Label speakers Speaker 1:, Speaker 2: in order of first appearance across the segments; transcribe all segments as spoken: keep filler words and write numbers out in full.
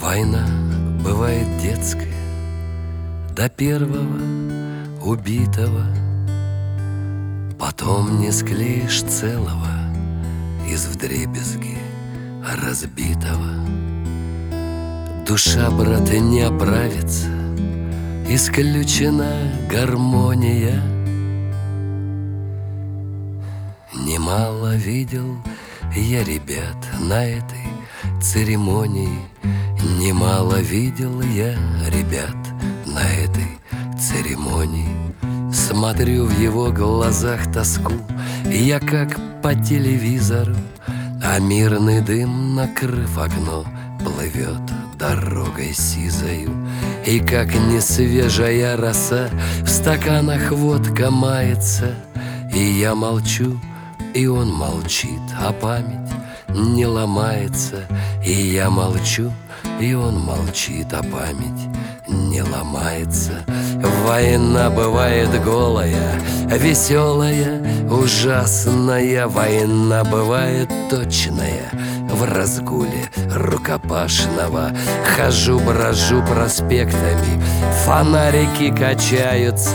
Speaker 1: Война бывает детская, до первого убитого. Потом не склеишь целого из вдребезги разбитого. Душа, брат, не оправится, исключена гармония. Немало видел я ребят на этой церемонии, немало видел я ребят на этой церемонии. Смотрю в его глазах тоску, я как по телевизору, а мирный дым, накрыв окно, плывет дорогой сизою. И как несвежая роса в стаканах водка мается. И я молчу, и он молчит, а память не ломается. И я молчу, и он молчит, а память не ломается. Война бывает голая, веселая, ужасная. Война бывает точная, в разгуле рукопашного. Хожу, брожу проспектами, фонарики качаются.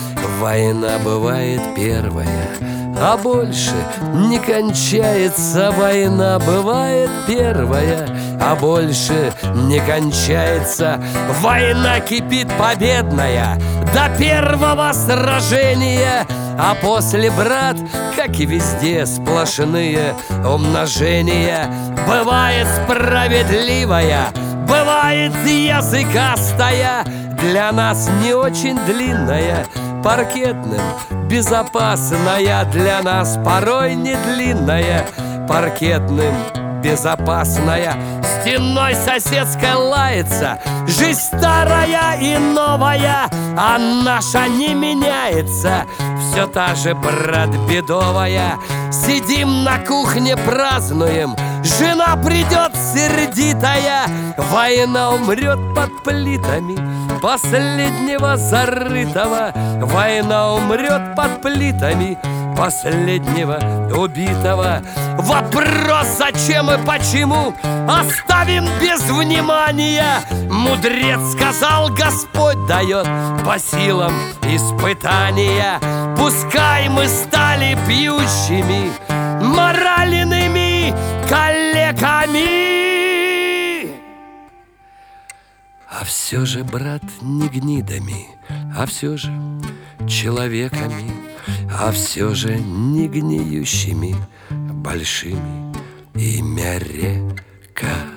Speaker 1: Война бывает первая, а больше не кончается. Война бывает первая, а больше не кончается. Война кипит победная до первого сражения, а после, брат, как и везде, сплошные умножения. Бывает справедливая, бывает языкастая, для нас не очень длинная, паркетным безопасная. Для нас порой не длинная, паркетным безопасная. Стеной соседской лается жизнь старая и новая, а наша не меняется, все та же, брат, бедовая. Сидим на кухне, празднуем, жена придет сердитая. Война умрет под плитами последнего зарытого. Война умрет под плитами последнего убитого. Вопрос, зачем и почему, оставим без внимания. Мудрец сказал, Господь дает по силам испытания. Пускай мы стали пьющими, моральными калеками, а все же, брат, не гнидами, а все же человеками, а все же не гниющими большими имя река.